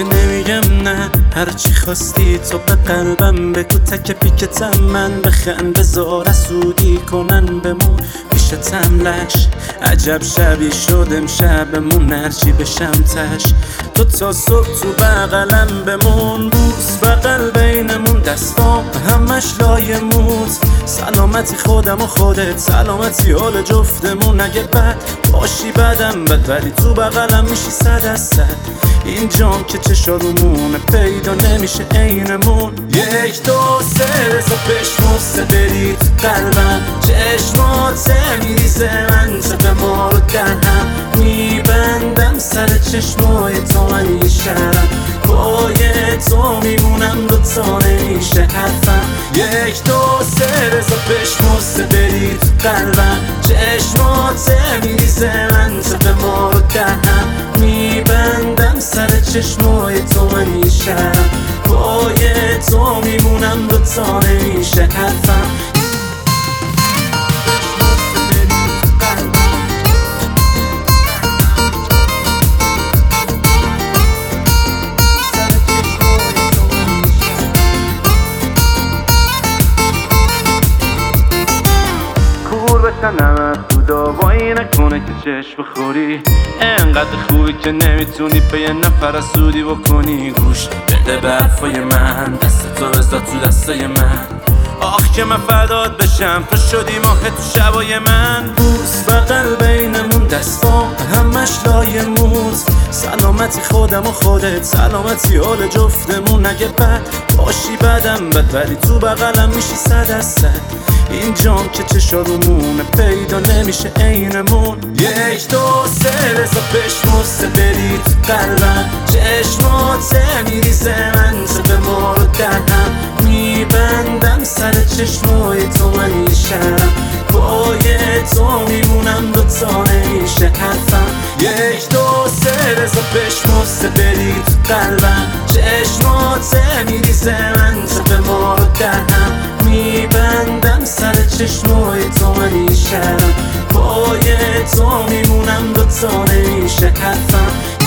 که نمیگم نه، هرچی خواستی تو به قلبم بگو، تک پیکتم من بخند، بذار اسودی کنن بمون پیشتم لش. عجب شبی شد امشبمون، هرچی بشم تش تو تا صبح تو بغلم بمون. بوس بغل بینمون، دستام همش لای موت. سلامتی خودم و خودت، سلامتی حال جفتمون. اگه بد باشی بدم بد، ولی تو بغلم میشی 100 از 100. این جام که چشارمونه پیدا نمیشه عینمون. 1 2 3 رضا بشمسته بری تو قلبم، چشمات میریزه منطقه ما رو در هم میبندم. سر چشمای تو من یه شرم، پای تو میمونم دوتا نمیشه حرفم. 1 2 3 رضا بشمسته بری تو قلبم، چشمات میریزه منطقه ما رو در هم میبندم. سر چشمای تو من یه شرم، پای تو میمونم دوتا نمیشه حرفم. نمه خدا وای نکنه که چشم بخوری، انقدر خوبی که نمیتونی به یه نفر اسودی بکنی. گوش بده به حرفای من، دست تو بذار تو دستای من. آخ که من فدات بشم، تو شدی ماه تو شبای من. بوس بغل بینمون، دستام همش لای موت. سلامتی خودم و خودت، سلامتی حال جفتمون. اگه بد باشی بدم بد، ولی تو بغلم میشی 100 از 100. این جام که چشارمونه پیدا نمیشه عینمون. 1 2 3 رضا بشمسته بری تو قلبم، چشمات میریزه منطقه ما رو در هم میبندم. سر چشمای تو من یه شرم، پای تو میمونم دوتا نمیشه حرفم. 1 2 3 رضا بشمسته بری تو قلبم، چشمات میریزه منطقه ما رو در هم میبندم. سر چشمای تو من یه شرم، پای تو میمونم دوتا نمیشه حرفم.